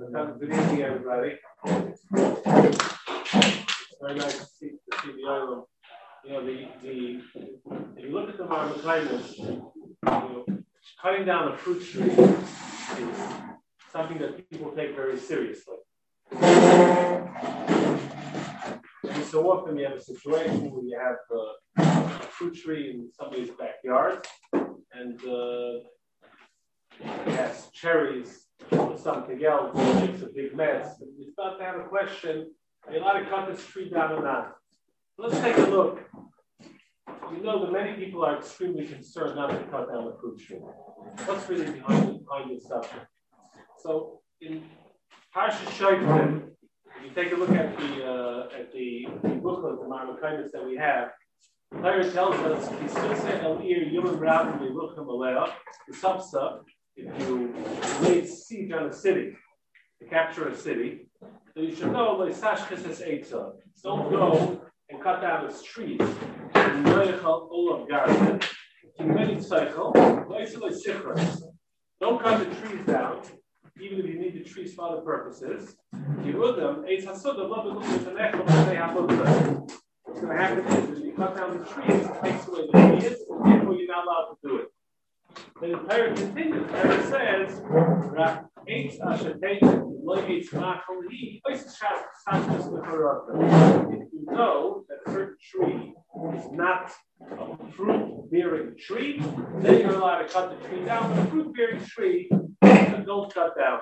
Good evening, everybody. It's very nice to see the island. You know, if you look at the Marmakaimus, cutting down a fruit tree is something that people take very seriously. And so often you have a situation where you have a fruit tree in somebody's backyard, and it has cherries or something else, it makes a big mess. And you start to have a question, are you allowed to cut this tree down or not? Let's take a look. You know that many people are extremely concerned not to cut down the fruit tree. What's really behind this subject? So in Parsha Shoftim, if you take a look at the booklet, the Marmakaimus that we have, the Torah tells us, the subsub, if you lay siege on a city, to capture a city, so you should know, don't go and cut down its trees. Don't cut the trees down, even if you need the trees for other purposes. What's going to happen is when you cut down the trees, it takes away the leaves, and therefore you're not allowed to do it. Then the Torah continues, the Torah says, if you know that a certain tree is not a fruit-bearing tree, then you're allowed to cut the tree down. But a fruit-bearing tree, don't cut down.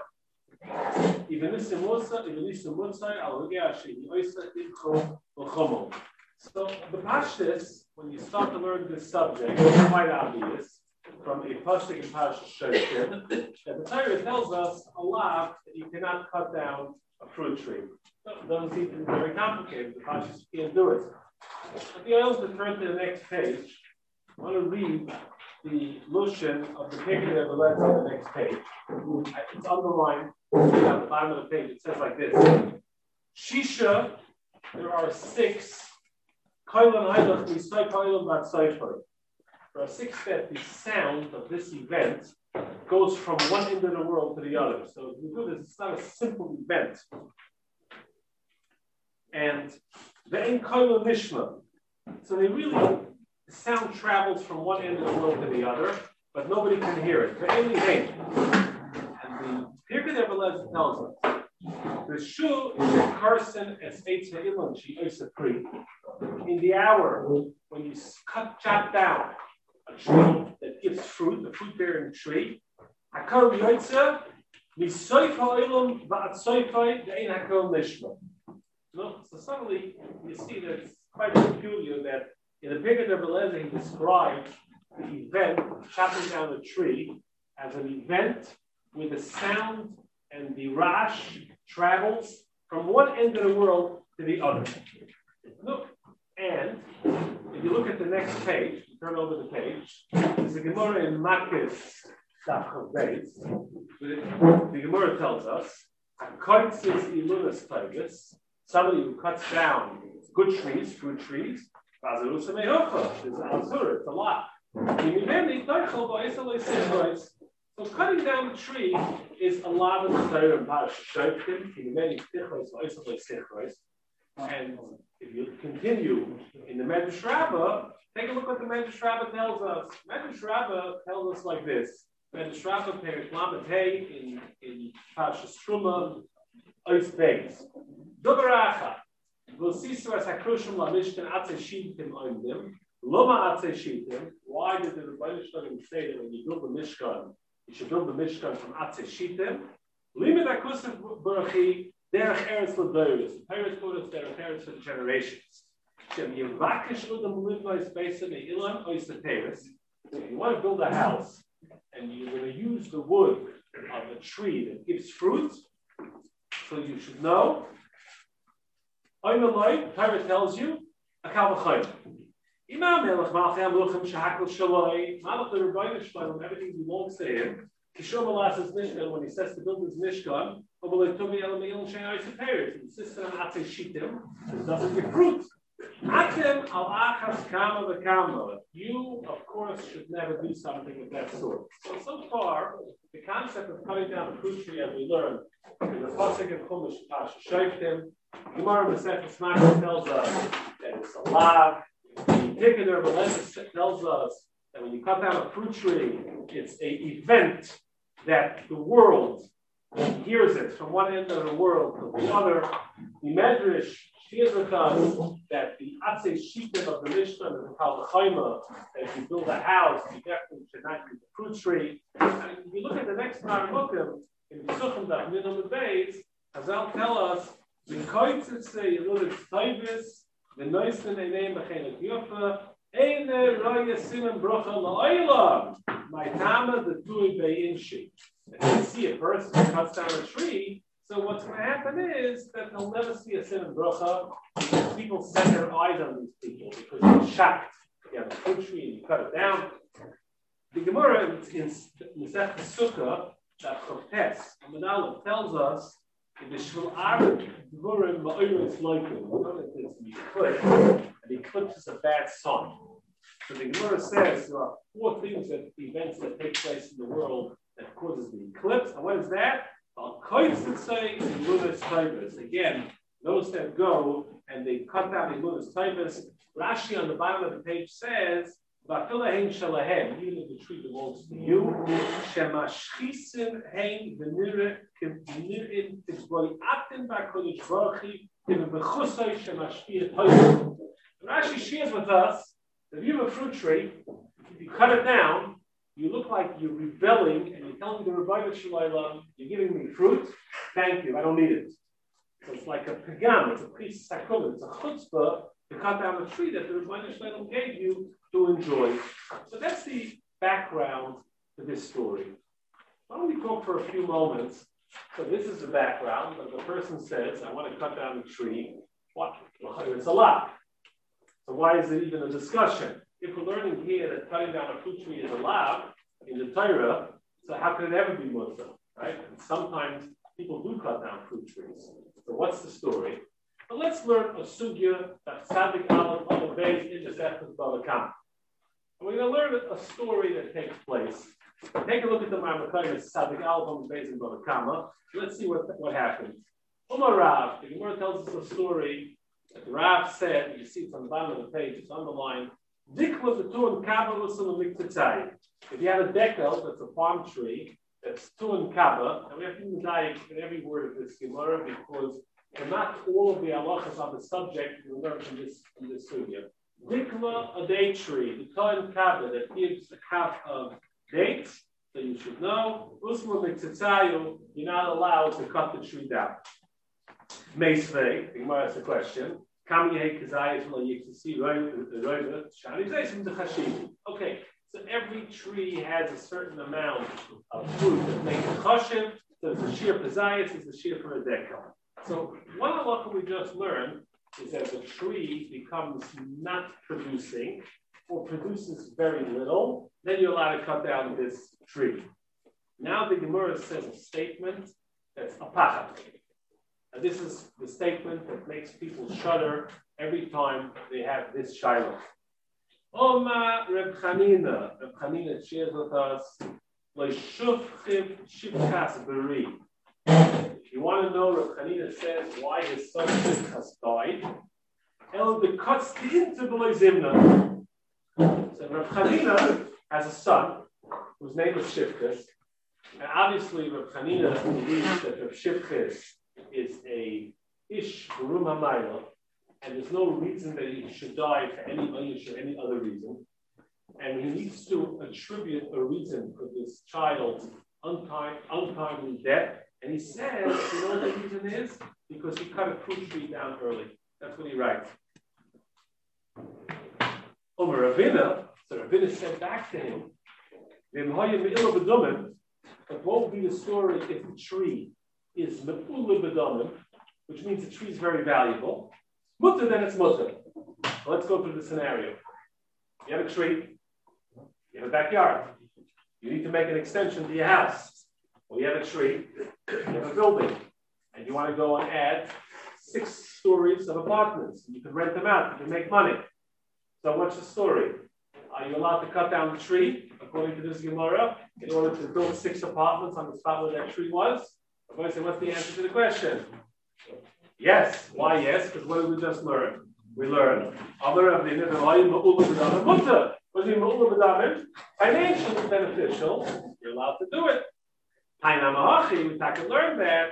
So the pashtus, when you start to learn this subject, it's quite obvious from a pasuk in Parsha Shoftim that the Torah tells us a lot that you cannot cut down a fruit tree. It doesn't seem to be very complicated. The pashtus can't do it. But the oils to turn to the next page. I want to read the lushan of the Pekah of the letter on the next page. It's underlined at the bottom of the page. It says like this: Shisha, there are 6. There are 6 that the sound of this event goes from one end of the world to the other. So if you do this, it's not a simple event. And the Enkoilo Nishma. So they really, the sound travels from one end of the world to the other, but nobody can hear it. And the Pirkei Rebbe tells us, the Shu is a person as Eitz Ha'ilon She Oisa Pri. In the hour when you chop down a tree that gives fruit, a fruit-bearing tree, Hakar Yoitza, Misoif Ha'ilon Va'atsoifai De'ein Hakar Nishma. So suddenly you see that it's quite peculiar that in the Pirkei Rebbe he describes the event of chopping down a tree as an event where the sound and the rash travels from one end of the world to the other. Look, and if you look at the next page, turn over the page, there's a Gemara in Makis Daf Chav Beis. The Gemara tells us, somebody who cuts down good trees, fruit trees, it's a lot. So cutting down the tree is a lot of the Torah and Parsha Shoftim. And if you continue in the Medrash Rabbah, take a look what the Medrash Rabbah tells us. Medrash Rabbah tells us like this. Medrash Rabbah, Perek Lamed Hey, in Parsha Truma, Ois Beis. Dubaracha, V'osisu es hakrushim lamishkan atzei shitim oimdim. Loma atzei shitim. Why did the Rebbeinu Shalom say that when you build the Mishkan, you should build the Mishkan from atzei shitim? Limit akusav barachi derech eretz l'doros. The Torah told us derech eretz for the generations. Shem yivakish udam livnois beisim eilan ois teres. If you want to build a house and you're going to use the wood of a tree that gives fruit, so you should know. Oimeloi, Torah tells you, a kavachayim. Imam Melech Malchei Amluchim Shehakol Shaloi, Malach the Rebbeinu Shalom, everything belongs to him. Kishom Alas's Mishkan, when he says to build his Mishkan, Obalei Tomi Elam Eilan Shei Ois Teres, he insists on Atzei Shitim, it doesn't give fruit. Atem al achas kama v'kama. You, of course, should never do something of that sort. So far, the concept of cutting down a fruit tree, as we learned, in the Pasuk and Chumash Pasha Shoftim, Gemara Masechet Smachos tells us that it's a lav. The Tikkun Rebbe tells us that when you cut down a fruit tree, it's an event that the world hears it from one end of the world to the other. The Medrash shares with us that the Atzei Shitim of the Mishnah and the Kal V'Chaima, that if you build a house, you definitely should not use the fruit tree. And if you look at the next Paramukim, in the Sukhim Daf Minam Beis, Hazal tell us, the Koitzitze Yelulit Taibis, the Noisen Eneim B'Chenek Yofa, Eine Roya Simen Brocha La'olam, my Tama the Tui Be'inshi. If you see a person who cuts down a tree, so what's going to happen is that they'll never see a sin and bracha because people set their eyes on these people because they're shocked. You have a fruit tree and you cut it down. The Gemara in Masechet Sukkah, that Chofetz, Amanallah tells us in the Shul Arab, Dvurim Ma'oros Loikim, an eclipse is a bad sign. So the Gemara says there are 4 things that events that take place in the world that causes the eclipse. And what is that? Again, those that go and they cut down the Ilunas Taibas. Rashi on the bottom of the page says, even if the tree belongs to you, Rashi shares with us that if you have a fruit tree, if you cut it down, you look like you're rebelling and you're telling the Rebbeinu Shalom, you're giving me fruit, thank you, I don't need it. So it's like a pagam, it's a priest's sacrament, it's a chutzpah to cut down a tree that the Rebbeinu Shalom gave you to enjoy. So that's the background to this story. Why don't we talk for a few moments? So this is the background, but the person says, I want to cut down a tree. What? It's a lot. So why is it even a discussion? If we're learning here that cutting down a fruit tree is allowed in the Torah, so how could it ever be Muslim, right? And sometimes people do cut down fruit trees. So what's the story? But let's learn a sugya that Tzadik Aleph on the base in the Sefton Bava Kama. And we're going to learn a story that takes place. Take a look at the Marmakayim Tzadik Aleph on the base in Bava Kama. Let's see what happens. Umar Rav, the Gemara tells us a story that the Rav said. You see it's on the bottom of the page. It's underlined. If you have a dekel, that's a palm tree, that's tuan kaba, and we have to use in every word of this Gemara because not all of the halachas on the subject we learn from this sugya. Dikla, a date tree, the tuan kaba that gives a cup of dates, so you should know. Usma mitzitzayu, you're not allowed to cut the tree down. Meisvei, the Gemara asks a question. Okay, so every tree has a certain amount of fruit that makes it chashiv. So it's a sheer pizayis, it's a sheer for a dekel. So one halacha we just learned is that the tree becomes not producing or produces very little, then you're allowed to cut down this tree. Now the Gemara says a statement that's a pachat. And this is the statement that makes people shudder every time they have this shiloh. Oma Reb Chanina. Reb Chanina shares with us, if you want to know, Reb Chanina says why his son Shivchas died. El bekatz into Zimna. So Reb Chanina has a son whose name is Shivchas. And obviously Reb Chanina believes that Reb Shivchas is a ish Gurum HaMayla, and there's no reason that he should die for any other reason. And he needs to attribute a reason for this child's untimely death. And he says, you know what the reason is? Because he cut a fruit tree down early. That's what he writes. Over Ravina, so Ravina said back to him, but what would be the story if the tree is me'ula b'domim, which means the tree is very valuable. Mutter, then it's mutter. Let's go through the scenario. You have a tree, you have a backyard, you need to make an extension to your house. Well, you have a tree, you have a building, and you want to go and add 6 stories of apartments. You can rent them out. You can make money. So what's the story? Are you allowed to cut down the tree, according to this Gemara, in order to build 6 apartments on the spot where that tree was? I'm going to say, what's the answer to the question? Yes. Why yes? Because what did we just learn? We learned financially beneficial. You're allowed to do it. We can learn that.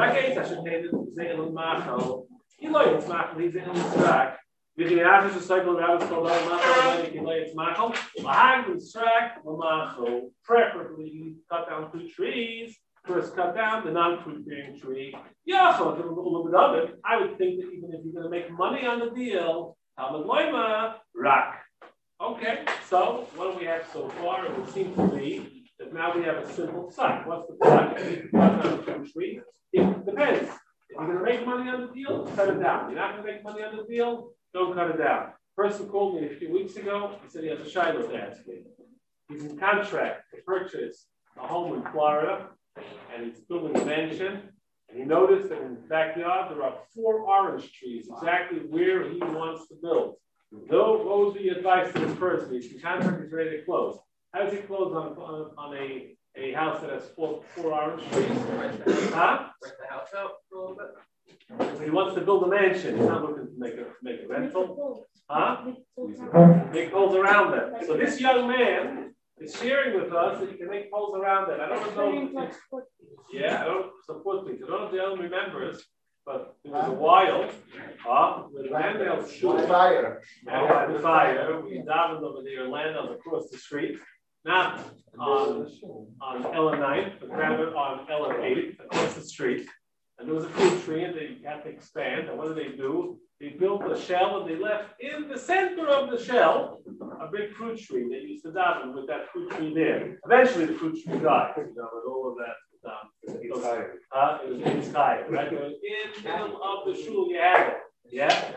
Preferably cut down 2 trees. First cut down the non-fruit bearing tree. I would think that even if you're going to make money on the deal, rak. Okay, so what do we have so far? It would seem to be that now we have a simple site. What's the site? You can cut down a fruit tree. It depends. If you're going to make money on the deal, cut it down. You're not going to make money on the deal, don't cut it down. Person called me a few weeks ago. He said he has a shiloh to ask me. He's in contract to purchase a home in Florida, and he's building a mansion. And he noticed that in his backyard there are 4 orange trees, exactly where he wants to build. So what would be advice to this person? He's in contract, he's ready to close. How does he close on a house that has 4 orange trees? Rent the house out for a little bit. He wants to build a mansion. He's not looking to make a rental. Make poles around them. So this young man is sharing with us that you can make poles around it. I don't know. I don't support things. I don't know if the other remembers, but it was a while. With Landale Shul. By the fire. We davened over there, Landale across the street. Not on Ella 9th, but rather on Ella 8th, across the street. And there was a fruit tree, and they had to expand. And what did? They built a shell, and they left in the center of the shell a big fruit tree. They used to daven with that fruit tree there. Eventually, the fruit tree died. With all of that. It was in the sky, right? In the middle of the shul, you had it. Yeah?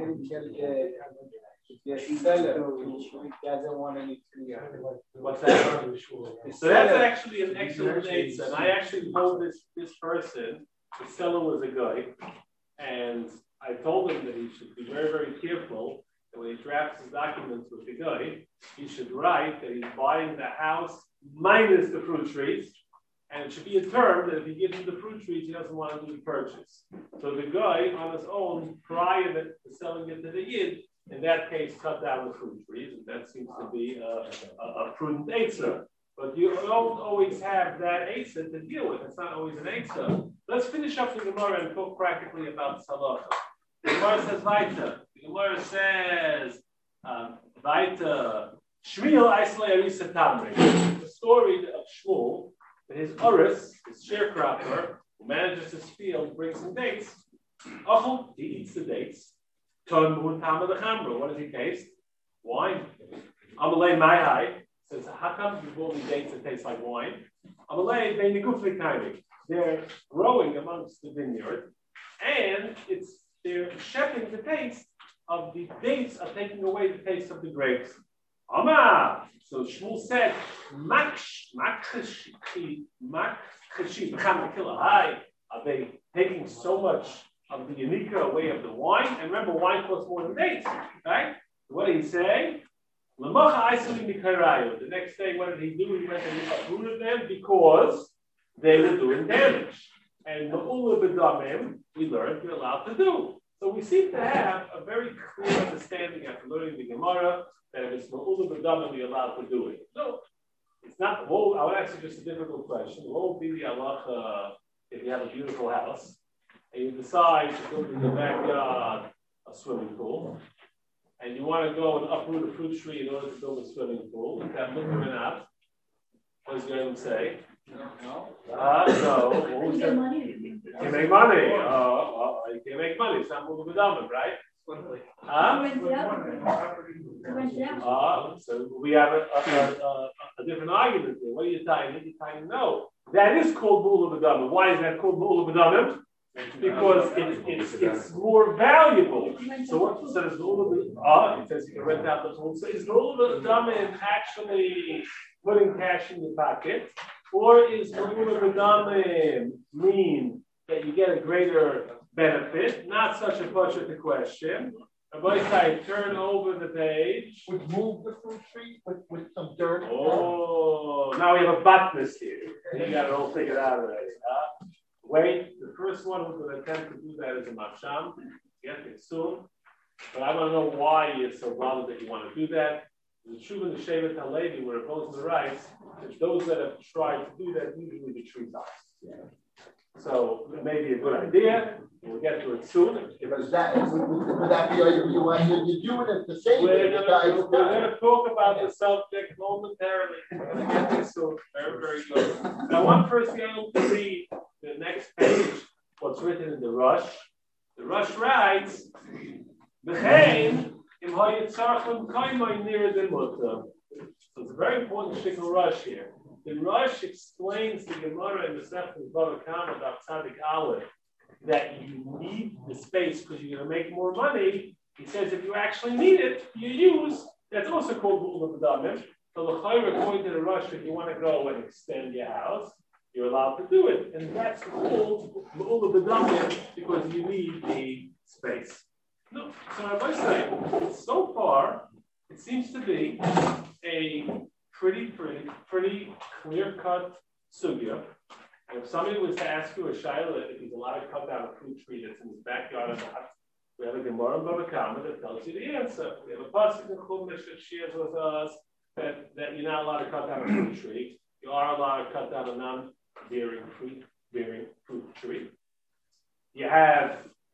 What's that? So that's actually an excellent answer. And I actually told this person, the seller was a guy, and I told him that he should be very, very careful that when he drafts his documents with the guy, he should write that he's buying the house minus the fruit trees. And it should be a term that if he gives him the fruit trees, he doesn't want to do the purchase. So the guy, on his own, prior to selling it to the Yid, in that case, cut down the fruit trees. And that seems to be a prudent eitzah. But you don't always have that eitzah to deal with. It's not always an eitzah. Let's finish up the Gemara and talk practically about Salacha. The Gemara says Vaita. The Gemara says Vaita. Shmuel Aislei Arisa Tamri. The story of Shmuel. His Uris, his sharecropper, who manages his field, brings him dates. He eats the dates. What does he taste? Wine. Amalei Maihai says, how come you brought me dates that taste like wine? Amalei Beinigufli. They're growing amongst the vineyard, and they're shedding the taste of the dates are taking away the taste of the grapes. So Shmuel said, are they taking so much of the unique way of the wine? And remember, wine costs more than dates, right? So what did he say? The next day, what did he do? He went and uprooted them because they were doing damage. And Ma'ula B'damim, we learned you're allowed to do. So we seem to have a very clear understanding after learning the Gemara that if it's Ma'ula B'damim, you're allowed to do it. No, it's not. Well, I would ask you just a difficult question. What would be the halacha if you have a beautiful house and you decide to build in the backyard a swimming pool, and you want to go and uproot a fruit tree in order to build a swimming pool? Is that looking or not? What does Yoram say? No. No. You can make money. You can make money. It's not moving with right? So we have a different argument here. What are you tying? You're tying no. That is called Mula B'damim. Why is that called Mula B'damim? Because it's more valuable. So what says Mula B'damim? It says you can rent out the pool. So is Mula B'damim actually putting cash in your pocket? Or is Mula B'damim mean that you get a greater benefit, not such a budget question. Rabbi Say, turn over the page. Would move the fruit tree with some dirt. Oh, now we have a bottanist here. You got it all figured out already. Wait, the first one who's going to attempt to do that is a macham. Get it soon. But I want to know why you're so bothered that you want to do that. The Tshuva and the Shevet HaLevi, where it goes to the rights, that those that have tried to do that usually the tree dies. Yeah. So it may be a good idea. We'll get to it soon. Because that would that be you're doing it the same way. We're going to talk about the subject momentarily. We're going to get this soon. Very, very good. I want first to read the next page, what's written in the Rush. The Rush writes, B'chein im hayitzarchim kaimai near the mutter. So it's a very important shtickle Rush here. The Rush explains the Gemara in the Sefton Bava Kama of Tzadik Aleph that you need the space because you're going to make more money. He says if you actually need it, you use. That's also called Bu'ul B'damim. So the Chayra according to the Rush, if you want to go and extend your house, you're allowed to do it. And that's called Bu'ul B'damim because you need the space. No, so I must say, so far, it seems to be a pretty clear-cut sugya. And if somebody was to ask you a shaila if he's allowed to cut down a fruit tree that's in his backyard or not, we have a Gemara in Bava Kama that tells you the answer. We have a pasuk in Chumash that shares with us that you're not allowed to cut down a fruit tree. You are allowed to cut down a non-bearing fruit tree. You have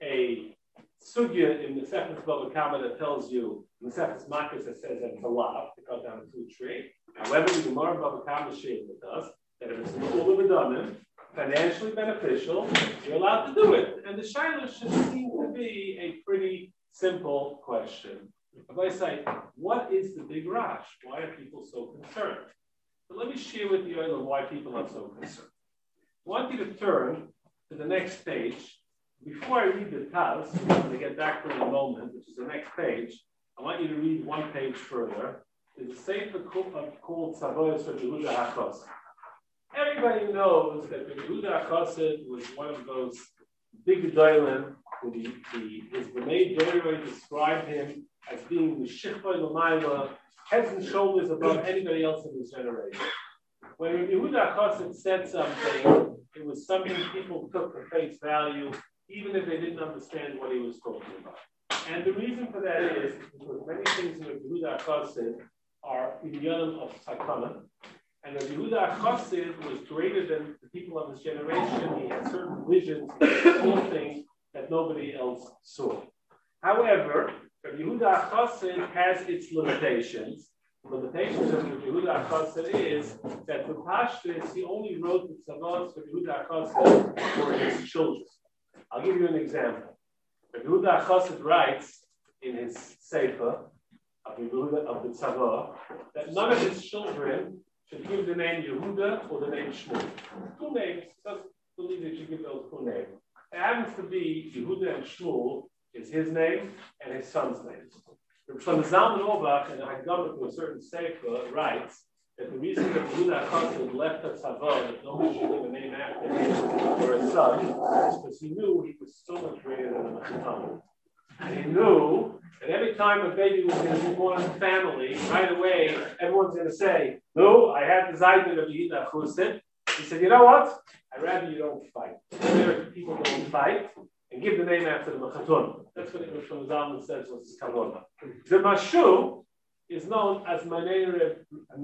a sugya in the Sefton Bava Kama that tells you, in the Sefton Makos that says that it's allowed to cut down a fruit tree. However, the Gemara in Bava Kama shares with us that if it's an Ula financially beneficial, you're allowed to do it. And the shaila should seem to be a pretty simple question. If I say, what is the big rush? Why are people so concerned? So let me share with you why people are so concerned. I want you to turn to the next page. Before I read the Taz, I'm going to get back to it in a moment, which is the next page. I want you to read one page further. There's a sefer called Savoyos of Yehuda HaChos. Everybody knows that Yehuda HaChos was one of those big doilim who his B'nai Dorei described him as being the Shichvay L'mayla, heads and shoulders above anybody else in his generation. When Yehuda HaChos said something, it was something people took for face value, even if they didn't understand what he was talking about. And the reason for that is because many things in Yehuda HaChos are idioms of sakana. And the Yehuda HaChos was greater than the people of his generation. He had certain visions, saw things that nobody else saw. However, the Yehuda HaChos has its limitations. The limitations of the Yehuda HaChos is that the Pashtus, he only wrote the tzavos for Yehuda HaChos for his children. I'll give you an example. The Yehuda HaChos writes in his sefer of the tzavah that none of his children should give the name Yehuda or the name Shmuel. Two names. He doesn't believe they should give those two names. It happens to be Yehuda and Shmuel is his name and his son's name. From Zalman Auerbach and the Haggadah to a certain sefer writes that the reason that Yehuda HaChos left the tzavah that nobody should give a name after him for his son is because he knew he was so much greater than the Mechitah. And he knew that every time a baby was going to be born in the family, right away, everyone's going to say, no, I have the Zayden of Yehuda HaChos. He said, you know what? I'd rather you don't fight. People don't fight and give the name after the Mechatun. That's what it was from Zalman says was his Kavanah. The Mashu is known as Mareni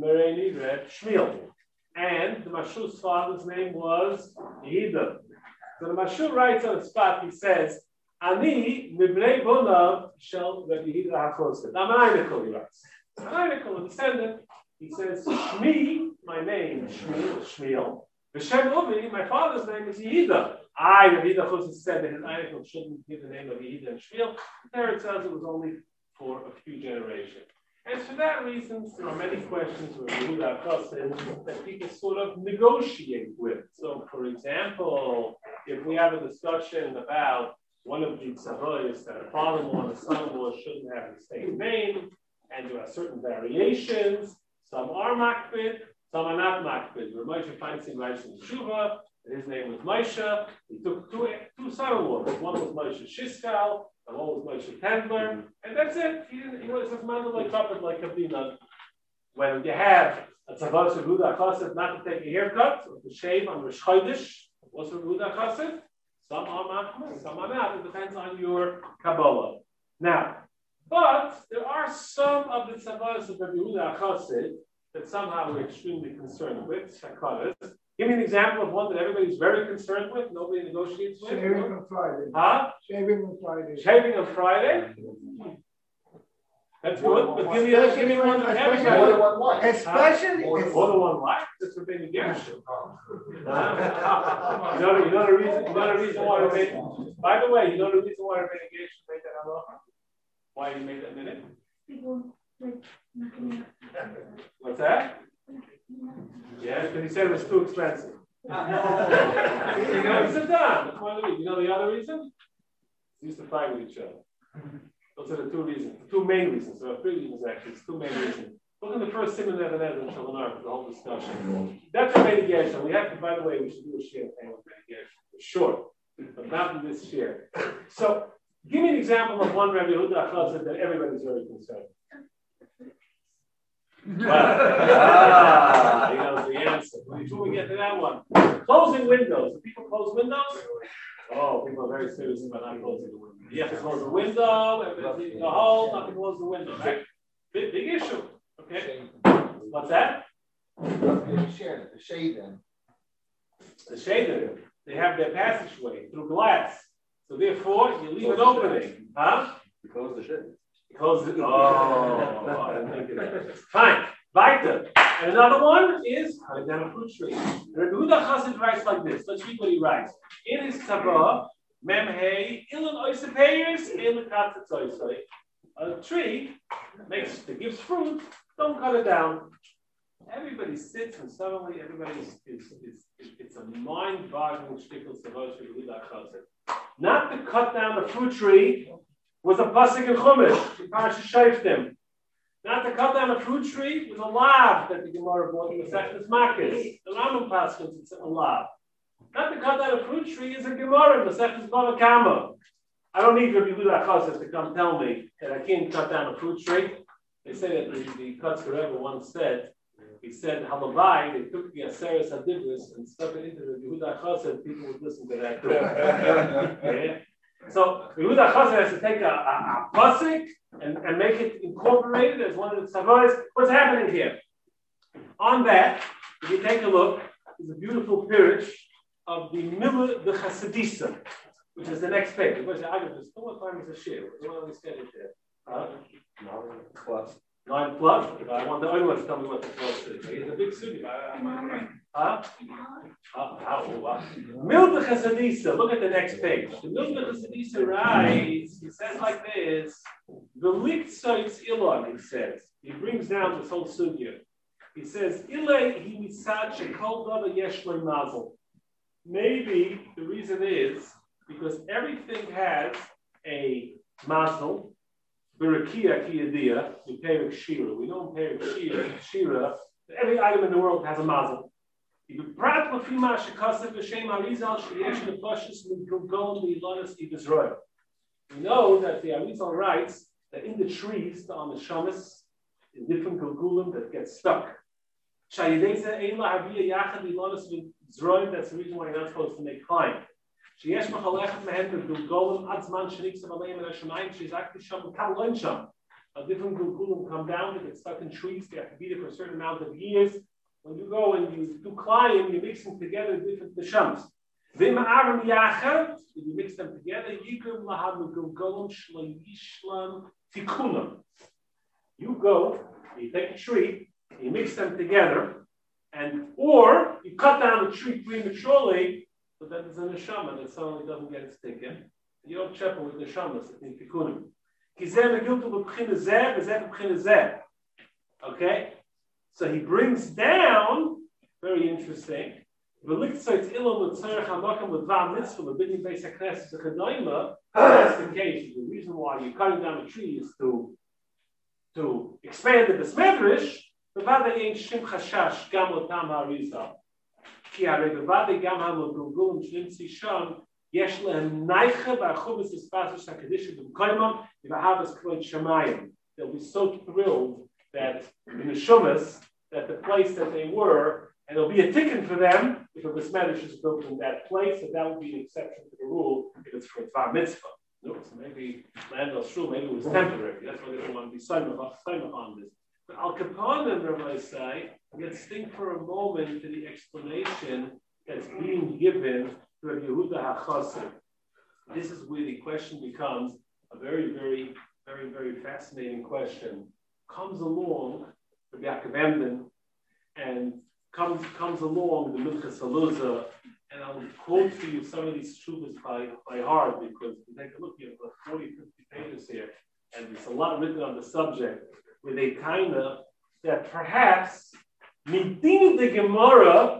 Reb Shmuel. And the Mashu's father's name was Yehuda. So the Mashu writes on the spot, he says, Ani mibnei bonav shel Reb Yehuda HaChos. I'm an Einikol, he writes. I'm an Einikol, a descendant. He says, Shmi, my name, Shmuel. V'shem Uvi, my father's name is Yehuda. Reb Yehuda HaChos said that his Einikol shouldn't give the name of Yehuda and Shmuel. There it says it was only for a few generations. And for that reason, there are many questions with Yehuda HaChos that people sort of negotiate with. So, for example, if we have a discussion about one of the tzavos that a father-in-law and a son-in-law shouldn't have the same name, and there are certain variations, some are makbid, some are not makbid. Rav Moshe Feinstein writes in Tshuva His name was Moshe. He took two son-in-laws. One was Moshe Shiskal, and one was Moshe Tendler, and that's it. He was his man like puppet, like a peanut. When you have a tzavos of Yehuda Chassid not to take a haircut or to shave on Rosh Chodesh, what's a Yehuda Chassid? Some are machmir, some are not. It depends on your Kabbalah. Now, but there are some of the tzavos of Yehuda Chassid that somehow we're extremely concerned with. Shakaras. Give me an example of one that everybody's very concerned with. Nobody negotiates with. Shaving on Friday. Huh? Shaving on Friday. Shaving on Friday. That's good. But give me one that everybody. More than one wife. Especially. More than one wife. That's a big Gershon. You know the reason. You know the reason why we made. By the way, you know the reason why we made a Gershon made that halacha. Why you made that minute? What's that? Yeah, because he said it was too expensive. You know, sit down. That's one of the reasons. You know the other reason? They used to fight with each other. Those are the two reasons. The two main reasons. There are three reasons actually. It's two main reasons. Look at the first Simon Nebuchadnezzar and Shalonar for the whole discussion. That's a mitigation. We have to, by the way, we should do a share thing with mitigation for sure, but not in this share. So, give me an example of one Rabbi Yehuda Chassid that everybody's very concerned. Well, he knows the answer. Before we get to that one, closing windows. Do people close windows? Oh, people are very serious about not closing the window. You have to close the window, everything's in the hole, not to close the window, right? Big issue. Okay. What's that? The shade then. The shade, they have their passageway through glass. So therefore, you leave an opening. Huh? You close the shade. Close it. Oh, I didn't think of that. Fine. Weiter. And another one is cutting down a fruit tree. Rabbi Yehuda Chassid writes like this. Let's read what he writes. In his tzavah, memhei ilan oisepayers ilan katzatzoisoi. A tree that gives fruit. Don't cut it down. Everybody sits and suddenly it's a mind-boggling shtickle tzavah Rabbi Yehuda Chassid. Not to cut down the fruit tree was a pasuk in Chumash, in Parashat Shoftim. Not to cut down a fruit tree was a lav that the Gemara brought in the Masechtas Makos. The Rambam paskins it's a lav. Not to cut down a fruit tree is a Gemara in the Masechtas Bava Kama. I don't need Rabbi Yehuda Chassid to come tell me that I can't cut down a fruit tree. They say that the Kutz Rebbe once said, he said, Halavai, they took the Aseres Hadibris and stuck it into Rabbi Yehuda Chassid, people would listen to that too. Yeah? So Yehuda Chassid has to take a pasuk and make it incorporated as one of the tzavos. What's happening here? On that, if you take a look, there's a beautiful pirush of the Milah the Chasidisa, which is the next page. What time is the share? What do we schedule there? 9 plus. I want the only to tell me what the plus is. It's a big studio. Milta Chasadisa, look at the next page. The Milta Chasadisa writes, he says like this, the Lichtsoitz Ilon, he says. He brings down this whole studio. He says, Ilay he misad shekol dava yesh lo mazel. Maybe the reason is because everything has a mazel. Berakia Kiyadia, in Perik Shira. We know in Perik Shira, every item in the world has a mazel. We know that the Arizal writes that in the trees, on the shamas, in different gulgulim that get stuck. That's the reason why you're not supposed to make climb. A different gulgulim come down, they get stuck in trees, they have to be there for a certain amount of years. When you go and you do climb, you mix them together different neshams. If you mix them together, you go, you take a tree, you mix them together, and or you cut down the tree prematurely, so that there's a neshama that suddenly doesn't get its ticket. You don't check with neshamas, I think tikunim. Okay? So he brings down, very interesting. That's the case. The reason why you're cutting down a tree is to expand the besmedrash. כי הרי בוודאי גם המגולגולים שנמצאים שם, יש להם נייחה באחובס הספסוס הקדישי במקומם, ובהבס כבוד שמיים. They'll be so thrilled that in the Shumas, that the place that they were, and there'll be a ticket for them if a Besmedish is built in that place, and that would be an exception to the rule if it's for Tvar Mitzvah. No, so maybe Landel Shul, maybe it was temporary. That's why they don't want to be signed on this. But Al Kapanim, Rabbi say, let's think for a moment to the explanation that's being given to Rabbi Yehuda HaChassid. This is where the question becomes a very, very, very, very fascinating question. Comes along Rabbi Yaakov Emden and comes along the Minchas Haluzah, and I'll quote for you some of these shuvas by heart because you take a look, you have about 40, 50 pages here, and there's a lot written on the subject where they kind of that perhaps Midin the Gemara,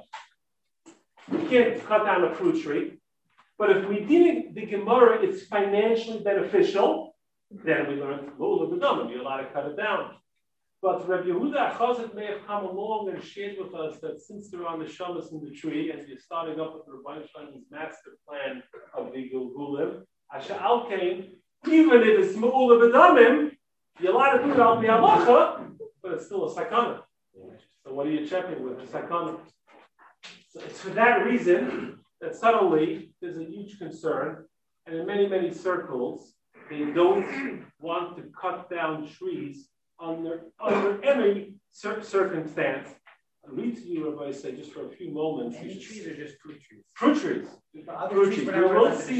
we can't cut down a fruit tree, but if we did the Gemara, it's financially beneficial, then we learn from Ula B'Damim, you're allowed to cut it down. But Rabbi Yehuda HaChassid may have come along and shared with us that since they're on the shamas in the tree, and you're starting up with the Rabbi Shalom's master plan of the Gilgulim, Asher Alkein, even if it's Ma'ula B'Damim, you're allowed to do it al pi halacha, but it's still a sakana. So what are you checking with the sakana? So it's for that reason that suddenly there's a huge concern, and in many, many circles, they don't want to cut down trees under any circumstance. I'll read to you, Rabbi, say, just for a few moments. These trees are just fruit trees. Fruit trees. Fruit trees. We will see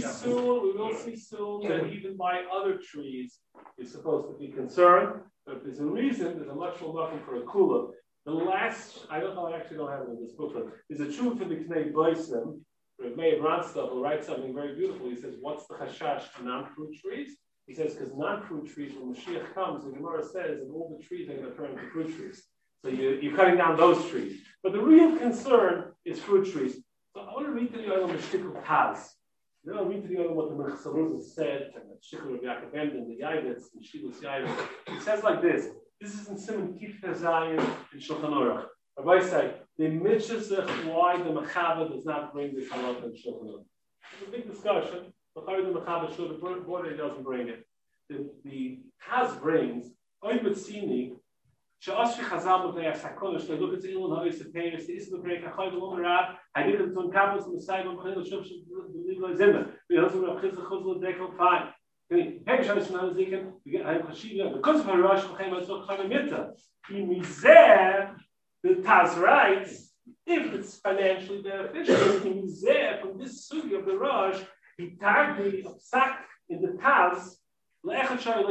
soon that even by other trees, you're supposed to be concerned. But if there's a reason, there's a much more nothing for a kula. The last, I actually don't have it in this booklet. There's a truth for the Knei Boisim. Meir Ronstadt will write something very beautiful. He says, what's the chashash for non-fruit trees? He says, because non-fruit trees, when Mashiach comes, the Gemara says, and all the trees are going to turn into fruit trees. So you're cutting down those trees. But the real concern is fruit trees. So I want to read to you on the Shtikul Taz. Then I'll read to you on what the Minchas Haluzah said, and the Shtikul of Yaakov Emden, the Yaivitz, and Shilas Yaivitz. It says like this. This is in Simon Kif Zayin in Shulchan Aruch. Rabbi say, the mitzvah why the Mechava does not bring the Halach in Shulchan Aruch. It's a big discussion. The Mechava should have brought it, doesn't bring it. The Taz brings, Oy Mitzini, She'osri Chazal B'vei HaSakonos, they look at the Ilon Hoyes, the Peiris, the Isla Break, Achoy B'lom Rav, I did it to Unkabos, and the Sai B'chil, the Shub, the Legal Zimmer, the Hills of Chiz, the Chuzla, the Dekel, fine. Hey, Shabbos Shana Zikin, we get Hayim Chashiva, because of her Rosh, Chachem, Azok, Chana Mitta. In Mizeh, the Taz writes, if it's financially beneficial, in Mizeh, from this sugi of the Rosh, he tagged the Psak in the Taz, so the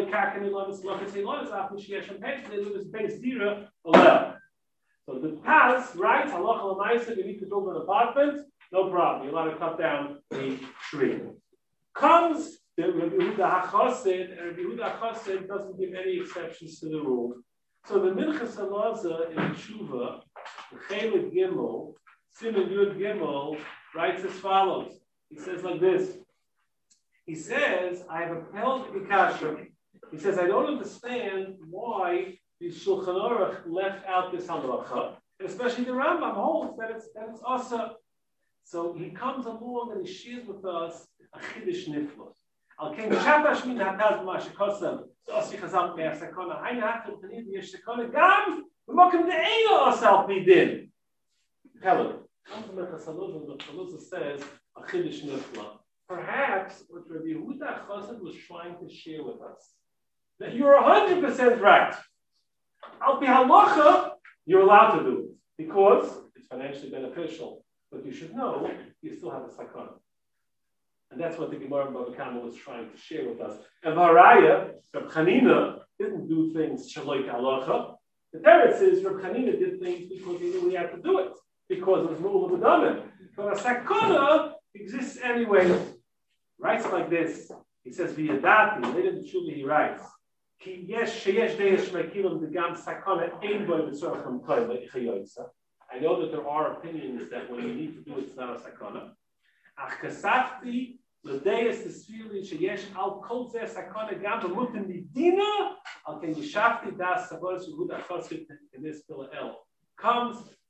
Taz writes, halacha l'maisa, you need to build an apartment, no problem. You're allowed to cut down a tree. Comes the Rabbi Yehuda HaChassid, and Rabbi Yehuda HaChassid doesn't give any exceptions to the rule. So the Minchas Haluzah in Tshuva, Chelik Gimel, Simon Yud Gimel, writes as follows. He says like this. He says, I have upheld Ikasha. He says, I don't understand why the Shulchan Aruch left out this halacha, and especially the Rambam holds that it's asa. So he comes along and he shares with us a chiddush niflos. Al ken shabash min hataz ma'ashikosam zosi chazal me'asakona hayna hakel taniv yeshakona gam v'mokim de'eino asal bidin. Hello. Comes the Minchas Haluzah, the Haluzah says a chiddush niflos. Perhaps what Rabbi Yehuda HaChassid was trying to share with us, that you're 100% right. Al pi halacha, you're allowed to do it because it's financially beneficial. But you should know you still have a sakana, and that's what the Gemara in Bava Kama was trying to share with us. And Varaya, Reb Chanina didn't do things shaloi halacha. The teretz is Reb Chanina did things because he knew he had to do it because it was Mu'ula B'Damim. But a sakana exists anyway. Writes like this. He says, "V'yadati." Later in the Tshuva he writes, "Ki yesh sheyesh deyesh mekilim degam sakana ein boy v'tzorachem toy le'ichayoysa." I know that there are opinions that when you need to do it, it's not a sakana. Ach kasafti l'deyes t'sfili sheyesh al kol zeh sakana gam b'mutim midina al ken yishafti das savoros Yehuda HaChassid in this pillar el. Comes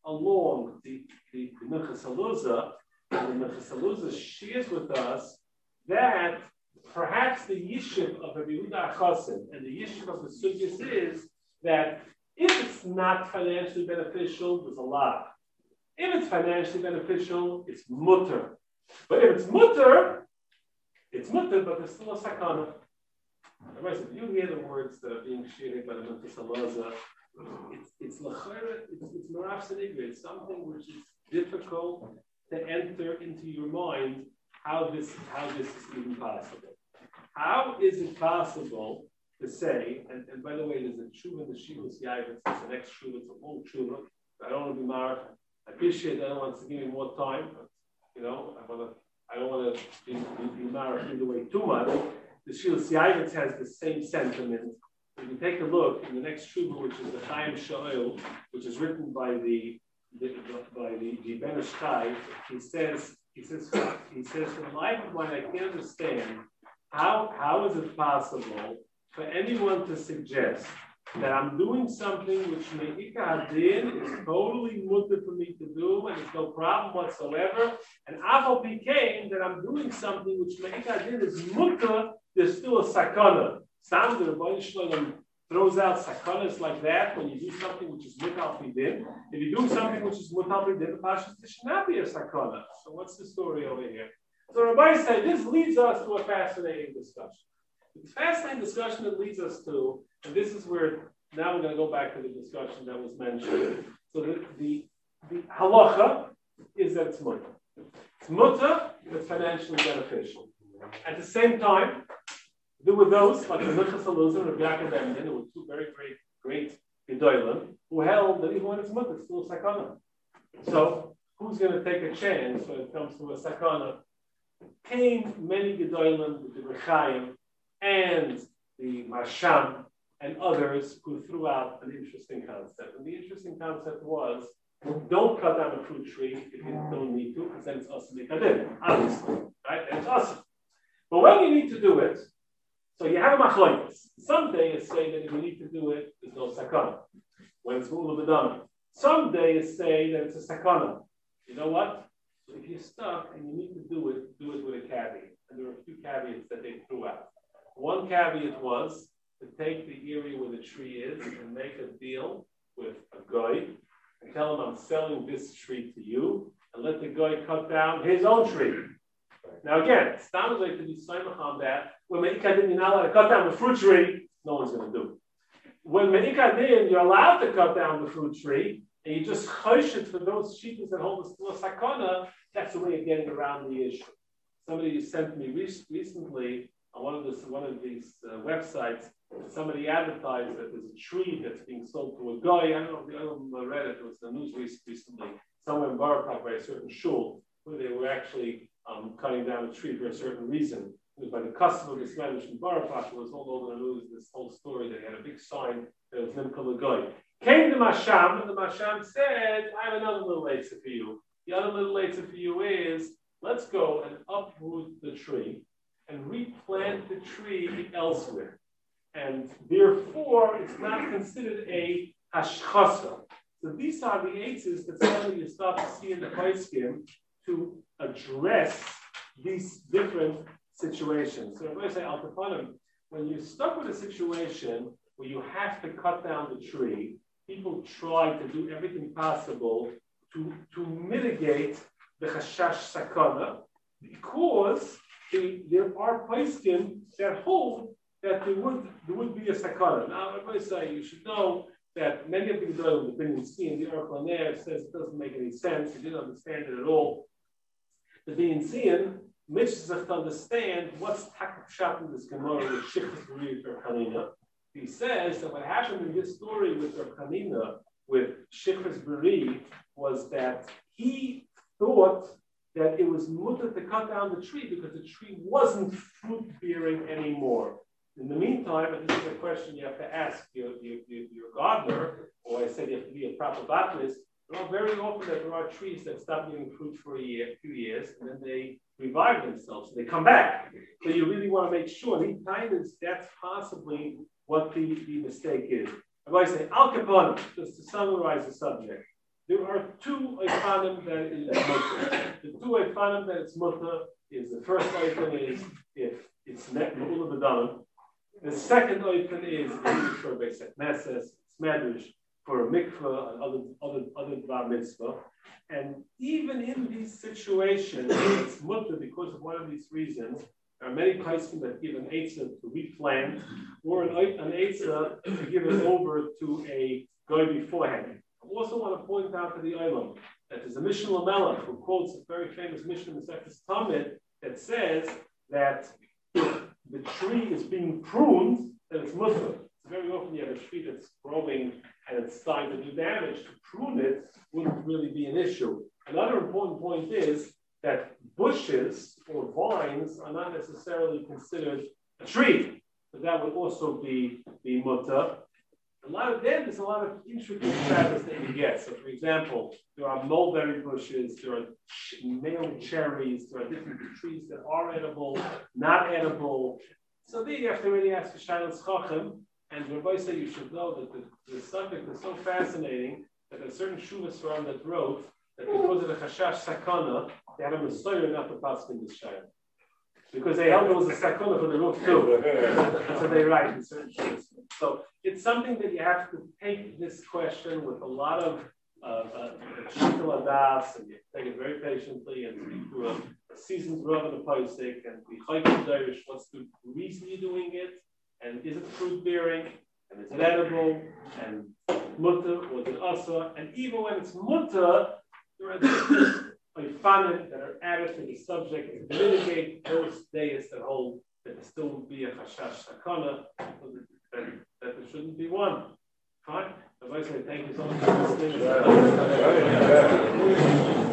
along the Minchas Haluzah, and the Minchas Haluzah shares with us that perhaps the yishuv of Rabbi Yehuda Achasim and the yishuv of the Sugyas is that if it's not financially beneficial, there's a lot. If it's financially beneficial, it's mutter. But if it's mutter, but there's still a sakana. Otherwise, if you hear the words that are being shared by the Minchas Haluzah, it's Marav Senigra. It's something which is difficult to enter into your mind how this is even possible. How is it possible to say, and by the way, there's a tshuva in the Shivas Yavitz, it's the next tshuva, it's a long tshuva. I don't want to be married. I appreciate that. I want to give me more time, but I don't want to be married either way too much. The Shivas Yavitz has the same sentiment. If you take a look in the next tshuva, which is the Chaim Shoel, which is written by the Ben Ish Chai, he says, for the life of mine, I can't understand how is it possible for anyone to suggest that I'm doing something which Me'ika Hadin is totally mutter for me to do, and it's no problem whatsoever, and Afal became that I'm doing something which Me'ika Hadin is mutter, there's still a sakana. Sounds the Rebbeinu Shalom throws out sakanas like that when you do something which is mutal pidin. If you do something which is mutal pidin, the pashas should not be a sakana. So what's the story over here? So Rabbi said this leads us to a fascinating discussion. It's a fascinating discussion that leads us to, and this is where now we're going to go back to the discussion that was mentioned. So the halacha is that it's mutter. It's mutter, it's financially beneficial. At the same time, there were those, like the Minchas Haluzah and Rabbi Yaakov Emden, who were two very great Gedolim, who held that even when it's mutter, it's still a sakana. So, who's going to take a chance when it comes to a sakana? Came many Gedolim, the Rechaim, and the Masham, and others who threw out an interesting concept. And the interesting concept was, don't cut down a fruit tree if you don't need to, because then it's awesome mikadin, obviously, right? And it's awesome. But when you need to do it, so you have a machlokes. Some days say that if you need to do it, there's no sakana. When it's mu'ul b'dama. Some days say that it's a sakana. You know what? So if you're stuck and you need to do it with a caveat. And there are a few caveats that they threw out. One caveat was to take the area where the tree is and make a deal with a guy and tell him I'm selling this tree to you and let the guy cut down his own tree. Now again, it sounds like to be simach on that. When Me'ika Din, you're not allowed to cut down the fruit tree, no one's going to do it. When Me'ika Din, you're allowed to cut down the fruit tree, and you just hush it for those sheep that hold the still sakana, that's the way of getting around the issue. Somebody sent me recently on one of these websites, somebody advertised that there's a tree that's being sold to a guy. I don't know if the other one read it. It was in the news recently, somewhere in Borough Park by a certain shul, where they were actually cutting down a tree for a certain reason. It was by the custom of this man from Borough Park. It was all over the news, this whole story. They had a big sign that was Nimkal Goy. Came to Masham, and the Masham said, I have another little answer for you. The other little answer for you is, let's go and uproot the tree and replant the tree elsewhere. And therefore, it's not considered a hashchasa. So these are the answers that suddenly you start to see in the Paiskim to address these different situations. So if I say Al-Tafanim, when you're stuck with a situation where you have to cut down the tree, people try to do everything possible to mitigate the chashash sakana, because there are Paiskim that hold that there would be a sakana. Now, if I say you should know that many of the Gedolim, the Binyan Siyam, the Aruch LaNer, says it doesn't make any sense. He didn't understand it at all. The Binyan Siyam misses us to understand what's Takapshat in this Gemara with Shichas B'ri for Hanina. He says that what happened in this story with Rav Hanina, with Shichas B'ri, was that he thought that it was mutter to cut down the tree because the tree wasn't fruit-bearing anymore. In the meantime, and this is a question you have to ask your gardener, or I said you have to be a proper botanist, there are very often that there are trees that stop giving fruit for a few years, and then they revive themselves, and they come back. So you really want to make sure, that's possibly what the mistake is. If I say, Al Capone, just to summarize the subject, There are two Eifanim that is mutter. The two Eifanim that it's mutter is the first item is if it's net Ma'ula B'danim. The second item is for Beiset Neses, Smedrish, for a mikveh and other bar mitzvah. And even in these situations, it's mutter because of one of these reasons. There are many places that give an eitzah to replant or an eitzah to give it over to a guy beforehand. I also want to point out to the Olam that there's a Mishnah Lamelech who quotes a very famous Mishnah in Masechtas Tamid that says that if the tree is being pruned, then it's mutter. Very often you have a tree that's growing and it's starting to do damage. To prune it wouldn't really be an issue. Another important point is that bushes or vines are not necessarily considered a tree, but that would also be mutter. There's a lot of intricate stratas that you get. So, for example, there are mulberry bushes, there are male cherries, there are different trees that are edible, not edible. So there you have to really ask for Shailas Chacham. And Rabbi said you should know that the subject is so fascinating that there are certain shuvas around that wrote that because of the Chashash Sakana, they had a Messiah not to pass in this Shayla. Because they held there was a Sakana for the roof too. So they write in certain shuvas. So it's something that you have to take this question with a lot of shikul adas, and you take it very patiently and speak to a seasoned Rav and a Paisik and be chaykel derish. What's the reason you're doing it? And is it fruit bearing? And is it edible? And mutter or is it asa? And even when it's mutter, there are different Eifanim that are added to the subject to mitigate those days that hold that there still would be a chashash sakana, that there shouldn't be one. Fine. As I say, thank you so much for listening.